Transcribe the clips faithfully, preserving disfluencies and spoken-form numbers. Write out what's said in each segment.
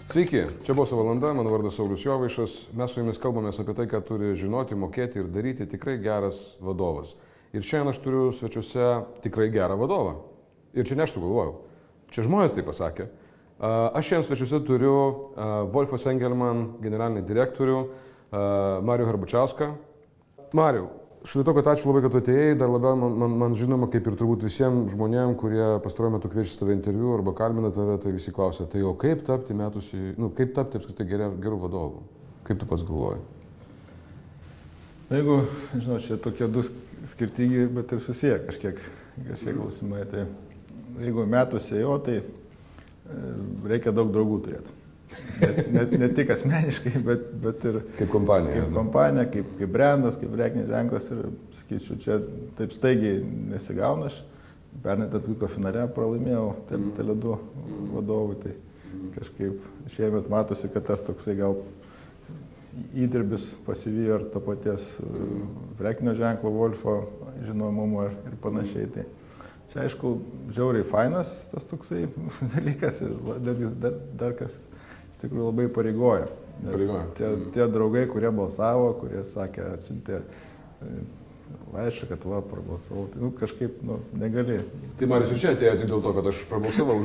Sveiki, čia Boso valanda, mano vardas Saulius Jovaišas. Mes su jumis kalbamės apie tai, ką turi žinoti, mokėti ir daryti tikrai geras vadovas. Ir šiandien aš turiu svečiuose tikrai gerą vadovą. Ir čia ne aš sugalvojau. Čia žmonės tai pasakė. Aš šiandien svečiuose turiu Wolfas Engelman, generalinį direktorių, Marių Herbačiauską. Marių, šalia to, kad ačiū labai, kad tu atėjai, dar labiau man, man, man žinoma, kaip ir turbūt visiems žmonėms, kurie pastaruoju metu kviečia tave interviu arba kalbina tave, tai visi klausia, tai o kaip tapti metusi, nu, kaip tapti apskritai gerų vadovų? Kaip tu pats galvoji? Jeigu, žinau, čia tokie du skirtingi, bet ir susiję kažkiek, kažkiek klausimai, tai jeigu metusi jo, tai reikia daug draugų turėti. Ne, ne, ne tik asmeniškai, bet, bet ir kaip kompanija. Kaip kompanija, kaip, kaip brandas, kaip prekinis ženklas ir, sakyčiau, čia taip staigiai nesigauna. Aš pernai tarp kitko finale pralaimėjau Tele du vadovui, tai kažkaip šiemet matosi, kad tas toksai gal įdirbis pasivijo ar to paties prekinio ženklo Wolfo žinomumo ir, ir panašiai. Tai čia aišku, žiauriai fainas tas toksai dalykas ir dar, dar, dar kas iš tikrųjų labai pareigoja. Tie, tie draugai, kurie balsavo, kurie sakė, atsiuntė laišką, kad va, prabalsavau, tai nu, kažkaip nu, negali. Tai Marius ir čia atėjo tik dėl to, kad aš prabalsavau.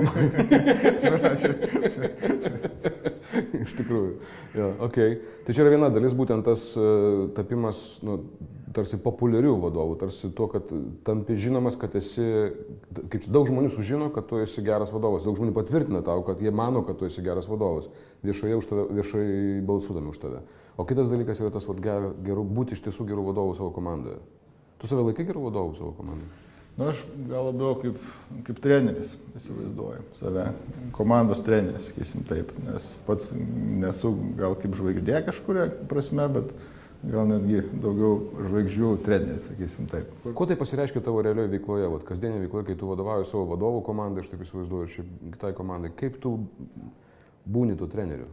Iš tikrųjų. Ja, okay. Tai čia yra viena dalis, būtent tas uh, tapimas nu, tarsi populiarių vadovų, tarsi tuo, kad tampi žinomas, kad esi, kaip čia, daug žmonių sužino, kad tu esi geras vadovas, daug žmonių patvirtina tau, kad jie mano, kad tu esi geras vadovas, viešoje už tave, viešai balsuodami už tave. O kitas dalykas yra tas, vat, ger, geru, būti iš tiesų gerų vadovų savo komandoje. Tu save laikai gerų vadovų savo komandoje? Nu, aš gal labiau kaip, kaip treneris įsivaizduoju save, komandos treneris, sakysim taip, nes pats nesu gal kaip žvaigždė kažkuria prasme, bet gal netgi daugiau žvaigždžių treneris, sakysim taip. Kuo tai pasireiškia tavo realioje veikloje, vat, kasdienė veikloje, kai tu vadovauji savo vadovų komandai, aš taip įsivaizduoju, ir šiaip kitai komandai, kaip tu būni tu treneriu?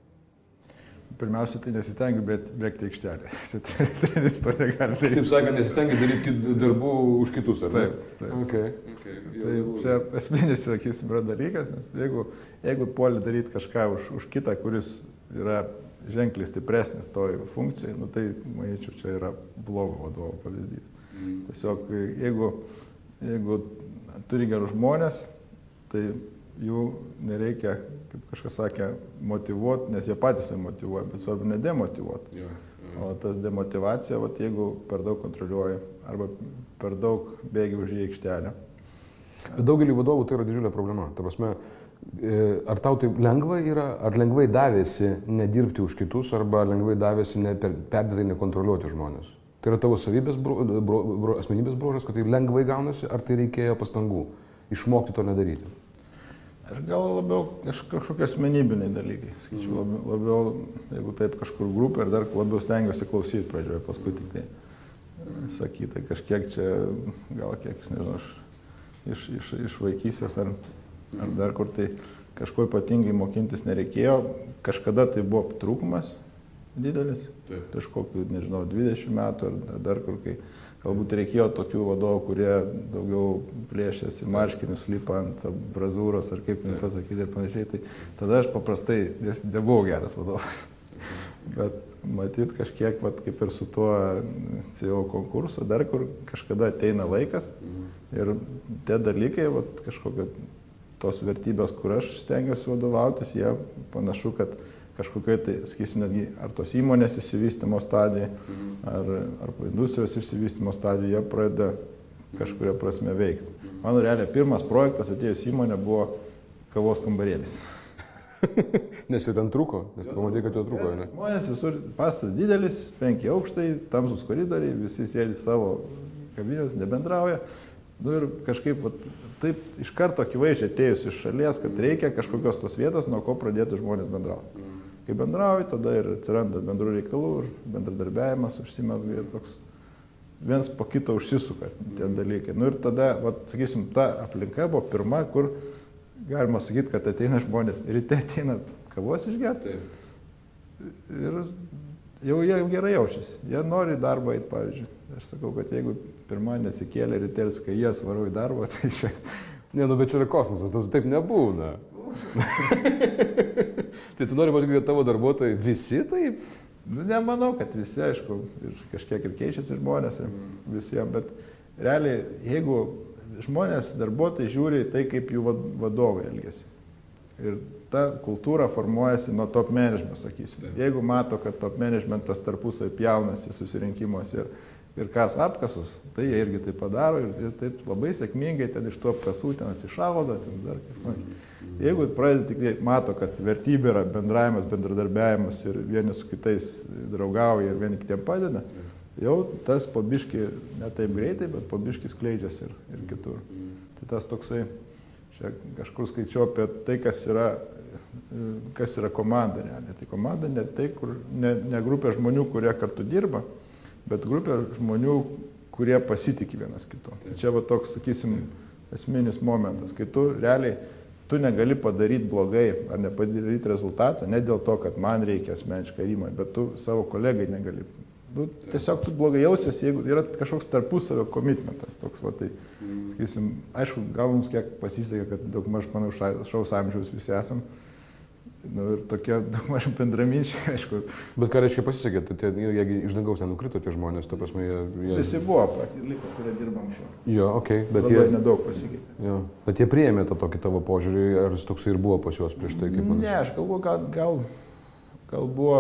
Pirmiausia, tai nesistengiu bėgti aikštelę. Treneris to negali daryti. Taip sakant, nesistengiu daryti darbų už kitus, ar ne? Taip, taip. Okay. Okay. Tai čia esminis, sakysim, yra dalykas, nes jeigu, jeigu puoli daryti kažką už, už kitą, kuris yra ženkliai stipresnis toj funkcijai, nu, tai, manyčiau, čia yra blogo vadovo pavyzdys. Mm. Tiesiog, jeigu, jeigu turi gerus žmonės, tai jų nereikia, kaip kažkas sakė, motyvuoti, nes jie patys jie motyvuoja, bet svarbu nedemotyvuoti. Ja, ja. O tas demotyvacija, vat, jeigu per daug kontroliuoji arba per daug bėgi už į aikštelę. Daugelį vadovų tai yra didžiulė problema. Ta prasme, ar tau tai lengva yra, ar lengvai davėsi nedirbti už kitus, arba lengvai davėsi ne per, perdėtai nekontroliuoti žmonės? Tai yra tavo savybės, bro, bro, bro, asmenybės bruožas, kad tai lengvai gaunasi, ar tai reikėjo pastangų išmokti to nedaryti? Aš gal labiau kaž, kažkokie asmenybiniai dalykai, skaičiu, labiau, labiau, jeigu taip kažkur grupė ir dar labiau stengiuosi klausyti pradžioje, paskui tik tai sakyti, kažkiek čia, gal kiek, nežinau, iš, iš, iš vaikystės ar, ar dar kur tai kažko ypatingai mokintis nereikėjo, kažkada tai buvo trūkumas didelis, kažkokiu, nežinau, dvidešimt metų ar, ar dar kur, kai galbūt reikėjo tokių vadovų, kurie daugiau plėšėsi marškinius, lipa ant brazūros ar kaip ten pasakyti ir panašiai. Tai tada aš paprastai nebuvau geras vadovas. Bet matyt kažkiek, vat, kaip ir su tuo C E O konkursu, dar kur kažkada ateina laikas ir tie dalykai, vat, kažkokio tos vertybės, kur aš stengiuosi vadovautis, jie panašu, kad kažkokiai, tai, sakysim, netgi ar tos įmonės išsivystymo stadijai, ar, ar industrijos išsivystymo stadijai, jie pradeda kažkuria prasme veikti. Mano realiai pirmas projektas atėjus įmonė buvo kavos kambarėlis. Nes jie ten trūko, nes tu pamatė, kad jo trūko, ne? Žmonės visur, pastas didelis, penki aukštai, tamsus koridoriai, visi sėdi savo kavinės, nebendrauja. Nu ir kažkaip vat, taip iš karto akivaizdžiai atėjus iš šalies, kad reikia kažkokios tos vietos, nuo ko pradėtų žmonės bendrauti. Kai bendrauji, tada ir atsiranda bendrų reikalų, bendradarbiavimas užsimezga ir toks viens po kito užsisuka tie dalykai. Nu ir tada, vat, sakysim, ta aplinka buvo pirma, kur galima sakyti, kad ateina žmonės, ryte ateina kavos išgerti ir jau jie gerai jaučiasi. Jie nori į darbą eiti, pavyzdžiui. Aš sakau, kad jeigu pirmadienį atsikėlė rytelis, kai jie svaro į darbą, tai čia... Ne, nu bet čia yra kosmosas, nors taip nebūna. Tai tu nori pasakyti, kad tavo darbuotojai visi taip? Nu, nemanau, kad visi, aišku, ir kažkiek ir keičiasi žmonės, ir visiems, bet realiai, jeigu žmonės, darbuotojai žiūri tai, kaip jų vadovai elgesi. Ir ta kultūra formuojasi nuo top management, sakysim. Jeigu mato, kad top managementas tarpusai pjaunasi susirinkimuose ir, ir kas apkasus, tai jie irgi tai padaro ir, ir taip labai sėkmingai ten iš tų apkasų ten atsišaudo, ten dar kažkas. Jeigu pradedi tik mato, kad vertybė yra bendravimas, bendradarbiavimas ir vieni su kitais draugauja ir vieni kitiem padeda, jau tas po biškį, ne taip greitai, bet po biškį skleidžiasi ir, ir kitur. Tai tas toksai, čia kažkur skaičiau apie tai, kas yra, kas yra komanda. Ne? Tai komanda ne tai, kur, ne, ne grupė žmonių, kurie kartu dirba, bet grupė žmonių, kurie pasitikė vienas kitu. Čia va toks, sakysim, esminis momentas, kai tu realiai, tu negali padaryti blogai ar nepadaryti rezultato, ne dėl to, kad man reikia asmeniškai įmonė, bet tu savo kolegai negali. Nu, tiesiog tu blogai jausies, jeigu yra kažkoks tarpusavio komitmentas. Toks, va, tai, sakysim, aišku, gal mums kiek pasisekė, kad daug maž panašaus amžiaus visi esam. Nu, ir tokie daug maž bendraminčiai, aišku. Bet ką reiškia pasisekė, tai tie, jeigu iš dangaus nenukrito tie žmonės, ta prasme, jie... jie... Visi buvo pat, liko, kurie dirba anksčiau. Jo, okei, okay, bet labai jie... nedaug pasikeitė. Jo, bet jie priėmė tą tokį tavo požiūrį, ar jis toksai ir buvo pas juos prieš tai, kaip man... Ne, aš galvoju, gal, gal, gal buvo...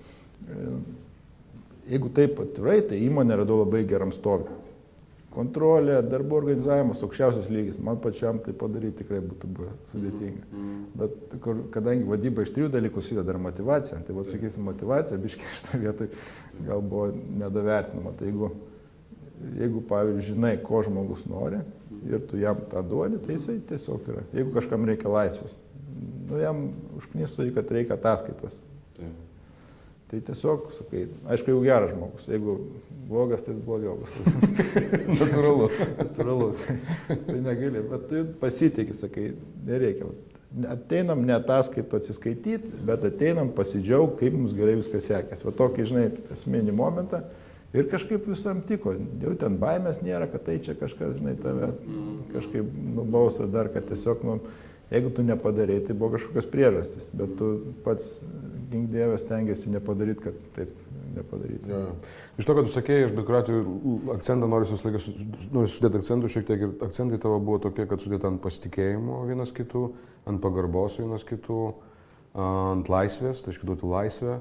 Jeigu taip atvirai, tai įmonė rado labai geram stovi. Kontrolė, darbo organizavimas, aukščiausias lygis. Man pačiam tai padaryti tikrai būtų buvo sudėtinga. Mm. Bet kur, kadangi vadyba iš trijų dalykų susideda ir motivacija, tai vat, sakysim, motivacija, biškiai šitą vietą gal buvo nedavertinama. Tai jeigu, jeigu, pavyzdžiui, žinai, ko žmogus nori ir tu jam tą duodi, tai jisai tiesiog yra. Jeigu kažkam reikia laisvės, nu jam užknistų, kad reikia ataskaitas. Taip. Tai tiesiog, sakai, aišku, jau geras žmogus, jeigu blogas, tai blogiau bus. Natūralu. Natūralu, tai, tai negali, bet tu pasitikė, sakai, nereikia. Ateinam ne ataskaitų atsiskaityti, bet ateinam pasidžiaugti, kaip mums gerai viskas sekės. Va tokį, žinai, esminį momentą ir kažkaip visam tiko. Jau ten baimės nėra, kad tai čia kažkas, žinai, tave kažkaip nubausa dar, kad tiesiog, nu, jeigu tu nepadarei, tai buvo kažkokios priežastys, bet tu pats, gink Dievas, stengiasi nepadaryti, kad taip nepadaryti. Ja. Iš to, kad tu sakėjai, aš bet kuriuo atveju akcentą noriu visą laiką, noriu sudėti akcentų šiek tiek ir akcentai tavo buvo tokie, kad sudėti ant pasitikėjimo vienas kitų, ant pagarbos vienas kitų, ant laisvės, tai aišku duoti laisvę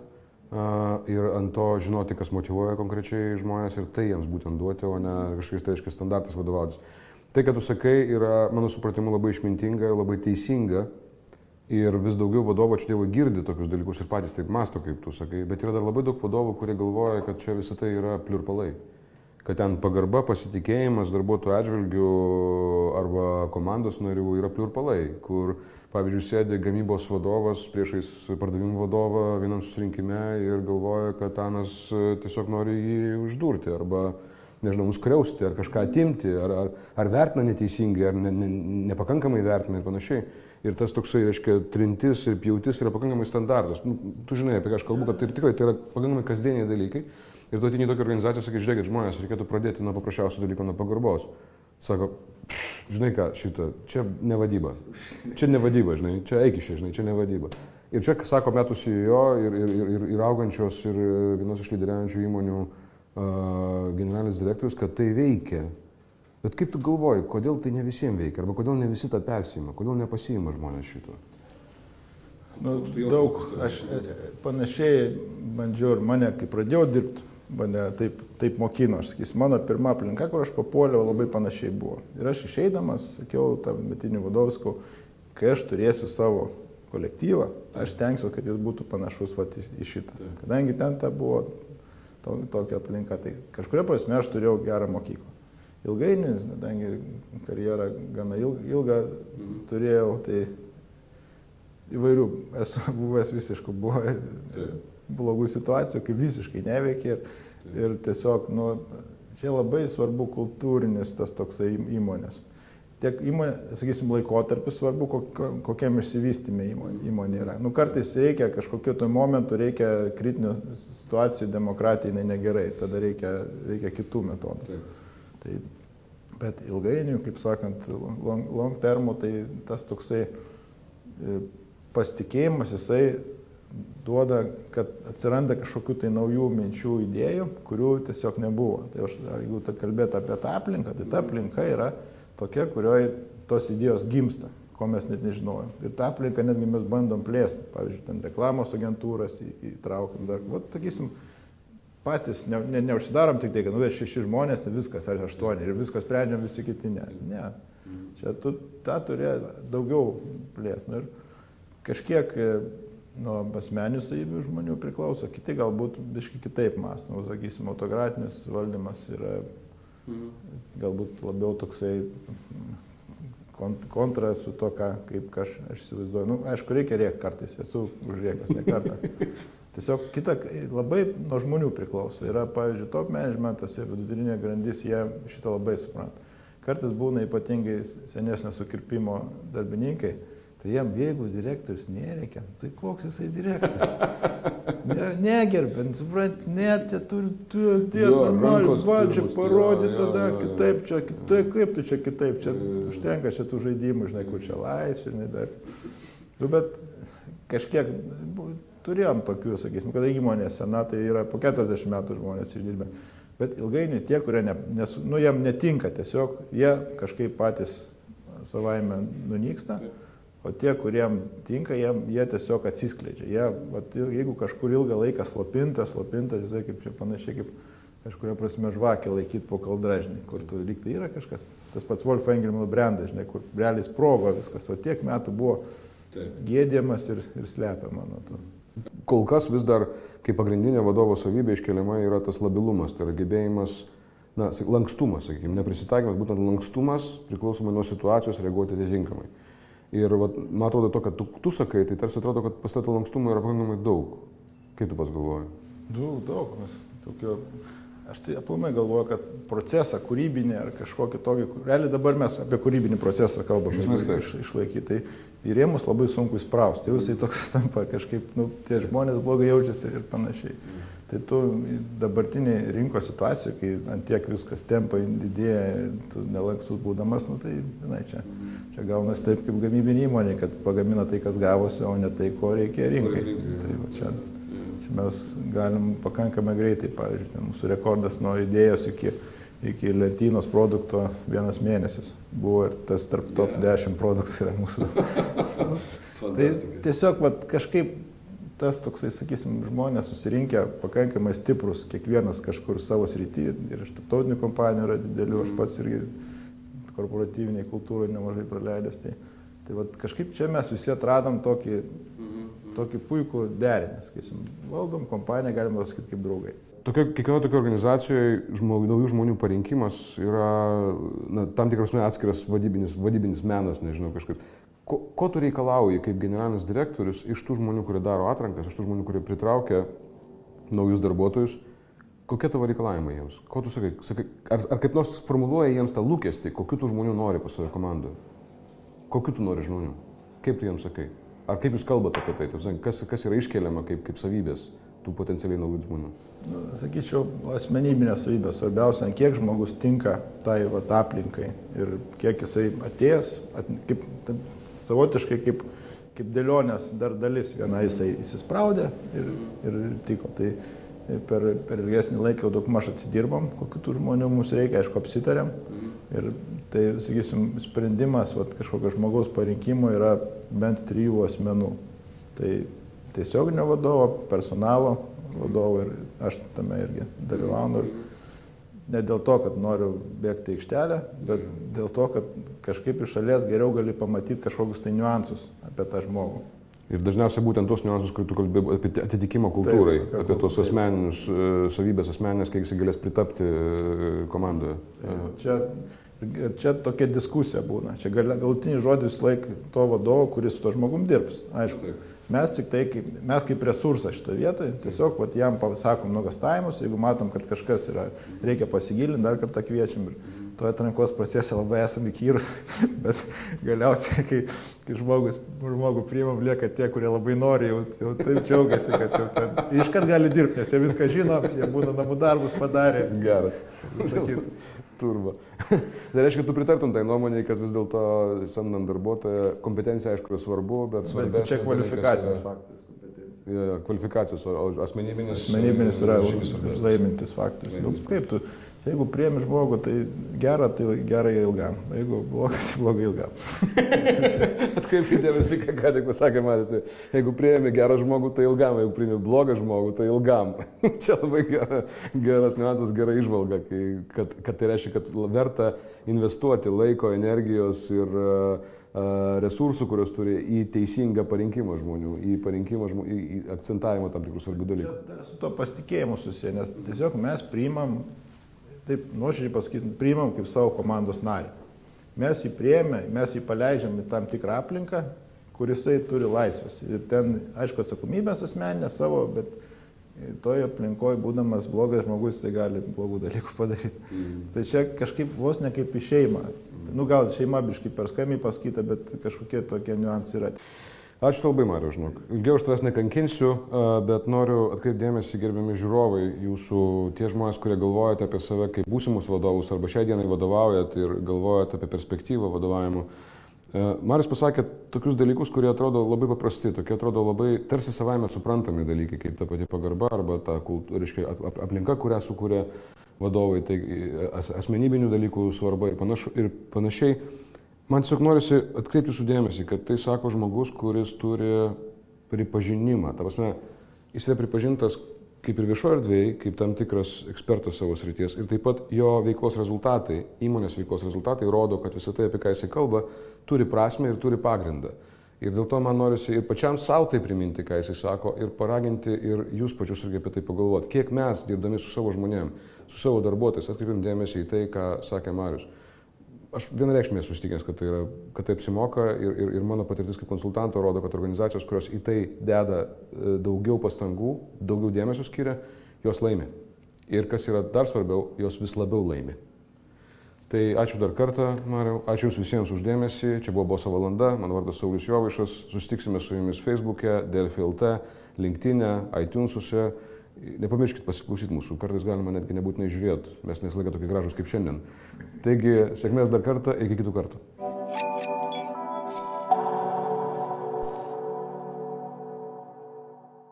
ir ant to žinoti, kas motyvuoja konkrečiai žmonės ir tai jiems būtent duoti, o ne kažkokiais tai aiškiai standartais vadovautis. Tai, kad tu sakai, yra mano supratimu labai išmintinga ir labai teisinga ir vis daugiau vadovų, čia tėvai girdi tokius dalykus ir patys taip masto, kaip tu sakai, bet yra dar labai daug vadovų, kurie galvoja, kad čia visą tai yra pliurpalai. Kad ten pagarba, pasitikėjimas darbuotojų atžvilgių arba komandos narių yra pliurpalai, kur, pavyzdžiui, sėdi gamybos vadovas priešais pardavimų vadovą vienam susirinkime ir galvoja, kad Anas tiesiog nori jį uždurti arba nežinau, nuskriausti, ar kažką atimti, ar, ar, ar vertina neteisingai, ar ne, ne, nepakankamai vertina ir panašiai. Ir tas toksai, reiškia, trintis ir pjautis yra pakankamai standartas. Nu, tu žinai, apie ką aš kalbu, kad tai tikrai tai yra pakankamai kasdieniai dalykai. Ir tu ateini į tokią organizaciją, sakai, žiūrėkit, žmonės, reikėtų pradėti nuo paprasčiausio dalyko, nuo pagarbos. Sako, žinai ką, šitą, čia ne vadyba. Čia ne vadyba, žinai, čia eik iš čia, žinai, čia ne vadyba. Ir čia, sako, metus į jo ir, ir, ir, ir augančios ir vienos iš lyderiaujančių įmonių generalinis direktorius, kad tai veikia. Bet kaip tu galvoji, kodėl tai ne visiems veikia, arba kodėl ne visi tą persima, kodėl nepasiima žmonės šito? Nu, daug, aš panašiai bandžiau ir mane, kai pradėjau dirbti, mane taip, taip mokino, aš sakysiu, mano pirma aplinka, kur aš papuoliau, labai panašiai buvo. Ir aš išeidamas, sakiau tam metinių vadovskau, kai aš turėsiu savo kolektyvą, aš stengsiu, kad jis būtų panašus vat, į šitą. Kadangi ten ta buvo tokia aplinka, tai kažkuria prasme aš turėjau gerą mokyklą. Ilgainiui, kadangi karjerą gana ilgą turėjau, tai įvairių, esu buvęs visiškai, buvo blogų situacijų, kai visiškai neveikia ir, ir tiesiog, nu, čia labai svarbu kultūrinis tas toksai įmonės. Tiek įmonė, sakysim, laikotarpis svarbu, kokiam išsivystymė įmonė, įmonė yra. Nu, kartais reikia kažkokiu to momentu, reikia kritinių situacijų, demokratija, jinai negerai, tada reikia, reikia kitų metodų. Tai, bet ilgainiui, kaip sakant, long, long termo, tai tas toksai pasitikėjimas jisai duoda, kad atsiranda kažkokių tai naujų minčių, idėjų, kurių tiesiog nebuvo. Tai aš, jeigu tai kalbėt apie tą aplinką, tai ta aplinka yra tokia, kurioje tos idėjos gimsta, ko mes net nežinojom. Ir tą aplinką netgi mes bandom plėsti. Pavyzdžiui, ten reklamos agentūras įtraukiam dar. Vat, sakysim, patys ne, ne, neužsidarom tik tai, kad nu, šeši žmonės, tai viskas, ar aštuoni, ir viskas sprendžiam, visi kiti ne. Ne. Čia tu tą turi daugiau plėsti. Nu, ir kažkiek nuo asmeninių savybių žmonių priklauso, kiti galbūt biškai kitaip mąsto. Nu, sakysim, autokratinis valdymas yra galbūt labiau toksai kontra su to, ką, kaip aš, aš įsivaizduoju. Nu, aišku, reikia rėkti kartais, esu užrėkęs ne kartą. Tiesiog kita, labai nuo žmonių priklauso. Yra, pavyzdžiui, top managementas ir vidutinė grandis, jie šitą labai supranta. Kartais būna ypatingai senesnio sukirpimo darbininkai, tai jam, jeigu direktorius nereikia, tai koks jisai direktorius? Ne, negerbė, suprant, net čia turi, tu, tie normalių valdžią parodyti, tada jo, jo, kitaip čia, kitaip, kaip tu čia kitaip, čia užtenka šitų žaidimų, žinai, kur čia laisvė, žinai, dar. Nu, bet kažkiek turėjom tokių, sakysim, kada įmonė sena, tai yra po keturiasdešimt metų žmonės išdirbę. Bet ilgainiui tie, kurie ne, nes, nu, jam netinka tiesiog, jie kažkaip patys savaime nunyksta, o tie, kuriem tinka, jie, jie tiesiog atsiskleidžia. Jie, vat, jeigu kažkur ilgą laiką slopintas, slopintas, jisai kaip čia panašiai kaip kažkuria prasme žvakė laikyti po kaldražnį, kur tu lyg tai yra kažkas. Tas pats Wolf Engelmanų brendas, žinai, kur realiai sprogo viskas, o tiek metų buvo gėdėmas ir, ir slepiama nuo to. Kol kas vis dar, kaip pagrindinė vadovo savybė iškeliama, yra tas labilumas, tai yra gebėjimas, na, lankstumas, sakykime, neprisitaikymas, būtent lankstumas priklausomai nuo situacijos reaguoti atitinkamai. Ir vat, man atrodo to, kad tu, tu sakai, tai tarsi atrodo, kad pas tave lankstumo yra pakankamai daug. Kaip tu pas galvoji? Daug, daug. Mes tokio, aš tai aplamai galvoju, kad procesą kūrybinį ar kažkokį tokį, realiai dabar mes apie kūrybinį procesą kalbame, iš, išlaikyti, tai į rėmus labai sunku įsprausti, jau jisai toks tampa kažkaip, nu, tie žmonės blogai jaučiasi ir panašiai. Tai tu dabartinė rinkos situacija, kai ant tiek viskas tempai didėja, tu nelankstus būdamas, nu, tai, žinai, čia, čia gaunas taip kaip gamybinė įmonė, kad pagamina tai, kas gavosi, o ne tai, ko reikia rinkai. Tai va, čia, čia mes galim pakankamai greitai, pavyzdžiui, mūsų rekordas nuo idėjos iki iki lentynos produkto vienas mėnesis buvo ir tas tarp top dešimt produktų yra mūsų. Tai tiesiog vat, kažkaip tas toksai, sakysim, žmonės susirinkę pakankamai stiprus, kiekvienas kažkur savo srity ir iš tarptautinių kompanijų yra didelių, aš pats irgi korporatyviniai kultūrai nemažai praleidęs. Tai, tai vat, kažkaip čia mes visi atradom tokį, tokį puikų derinį, sakysim, valdom kompaniją, galima pasakyti, kaip draugai. Tokia, kiekvieno tokio organizacijoje žmog, naujų žmonių parinkimas yra na, tam tikras atskiras vadybinis, vadybinis menas, nežinau, kažkaip. Ko, ko tu reikalauji kaip generalinis direktorius iš tų žmonių, kurie daro atrankas, iš tų žmonių, kurie pritraukia naujus darbuotojus, kokie tavo reikalavimai jiems? Ko tu sakai? sakai ar, ar kaip nors formuluoji jiems tą lūkestį, kokių tų žmonių nori pas savo komandoje? Kokių tu nori žmonių? Kaip tu jiems sakai? Ar kaip jūs kalbate apie tai? Tai kas, kas yra iškeliama kaip, kaip savybės tų potencialiai naujų žmonių? Nu, sakyčiau, asmenybinės savybės. Svarbiausia, kiek žmogus tinka tai vat, aplinkai ir kiek jisai atėjęs, at, kaip, taip, savotiškai kaip, kaip dėlionės dar dalis. Viena jisai įsispraudė ir, ir tiko. Tai per, per ilgesnį laiką jau daug maž atsidirbom, kokių tų žmonių mums reikia, aišku, apsitarėm. Ir tai, sakysim, sprendimas vat, kažkokio žmogaus parinkimo yra bent trijų asmenų. Tai tiesioginio vadovo, personalo vadovo ir aš tame irgi dalyvaunu. Ne dėl to, kad noriu bėgti į aikštelę, bet dėl to, kad kažkaip iš šalies geriau gali pamatyti kažkokius tai niuansus apie tą žmogų. Ir dažniausiai būtent tos niuansus, kur tu kalbė apie atitikimą kultūrai, taip, apie, apie tos asmeninius savybės asmeninės, kiek jis galės pritapti komandoje. Čia, čia tokia diskusija būna. Čia galutinis žodis laik to vadovo, kuris su to žmogum dirbs. Aišku. Taip. Mes tik tai, kaip, mes kaip resursą šitoje vietoje, tiesiog vat, jam pasakom nuogastavimus, jeigu matom, kad kažkas yra, reikia pasigilinti, dar kartą kviečiam. Ir toje atrankos procese labai esame įkyrus, bet galiausiai, kai, kai žmogus, žmogų priimam, lieka tie, kurie labai nori, jau, jau taip džiaugiasi, kad jau ten iškart gali dirbti, nes jie viską žino, jie būna namų darbus padarę. Geras. Sakyt. Turba. Tai reiškia, tu pritartum tai nuomonėje, kad vis dėlto samdant darbuotoją, kompetencija aišku yra svarbu, bet svarbiausia. Bet čia kvalifikacijos faktas. Ja, kvalifikacijos, o asmenybinis. Asmenybinis yra laimintis faktas. Nu, kaip tu, jeigu priemi žmogų, tai gerą, tai gerai ilgam. Jeigu blogas, tai blogai ilgam. Atkreipkite visi, ką ką tik pasakė Marius. Tai jeigu priemi gerą žmogų, tai ilgam. Jeigu priemi blogą žmogų, tai ilgam. Čia labai gera, geras niuansas, gera išvalga, kai, kad, kad tai reiškia, kad verta investuoti laiko, energijos ir uh, resursų, kurios turi į teisingą parinkimą žmonių, į parinkimą žmonių, į, į akcentavimą tam tikrų svarbių dalykų. Čia dar su to pasitikėjimu susiję, nes tiesiog mes priimam, taip nuoširdžiai pasakyti, priimam kaip savo komandos narį. Mes jį priėmė, mes jį paleidžiam į tam tikrą aplinką, kurisai turi laisvės. Ir ten, aišku, atsakomybės asmeninė savo, bet toje aplinkoje, būdamas blogas žmogus, jisai gali blogų dalykų padaryti. Mm. Tai čia kažkaip vos ne kaip į šeimą. Nu, gal šeima biškai per skamiai pasakyta, bet kažkokie tokie niuansai yra. Ačiū tau labai, Mariau, žinok. Ilgiau aš tavęs nekankinsiu, bet noriu atkreipdėmėsi, gerbiami žiūrovai, jūsų tie žmonės, kurie galvojate apie save kaip būsimus vadovus arba šiai dienai vadovaujat ir galvojate apie perspektyvą vadovavimo. Marius pasakė tokius dalykus, kurie atrodo labai paprasti, tokie atrodo labai tarsi savaime suprantami dalykai, kaip ta pati pagarba arba ta reiškia, aplinka, kurią sukuria vadovai, tai asmenybinių dalykų svarba ir, panašu, ir panašiai. Man tiesiog norisi atkreipti jūsų dėmesį, kad tai sako žmogus, kuris turi pripažinimą. Ta prasme, jis yra pripažintas kaip ir viešoje erdvėje, kaip tam tikras ekspertas savo srities. Ir taip pat jo veiklos rezultatai, įmonės veiklos rezultatai rodo, kad visą tai, apie ką jisai kalba, turi prasme ir turi pagrindą. Ir dėl to man norisi ir pačiam savo tai priminti, ką jisai sako, ir paraginti ir jūs pačius irgi apie tai pagalvoti. Kiek mes, dirbdami su savo žmonėm, su savo darbuotojais, atkreipim dėmesį į tai, ką sakė Marius. Aš vienareikšmiai esu įsitikinęs, kad tai, yra, kad tai apsimoka ir, ir, ir mano patirtis kaip konsultanto rodo, kad organizacijos, kurios į tai deda daugiau pastangų, daugiau dėmesio skiria, jos laimi. Ir kas yra dar svarbiau, jos vis labiau laimi. Tai ačiū dar kartą, Mariau, ačiū Jums visiems už dėmesį, čia buvo Boso valanda, mano vardas Saulius Jovaišas, susitiksime su Jumis Facebook'e, Delfi L T, LinkedIn'e, iTunes'uose. Nepamirškit pasiklausyti mūsų, kartais galima netgi nebūtinai žiūrėti, mes nesilaikę tokie gražus kaip šiandien. Taigi, sėkmės dar kartą, iki kitų kartų.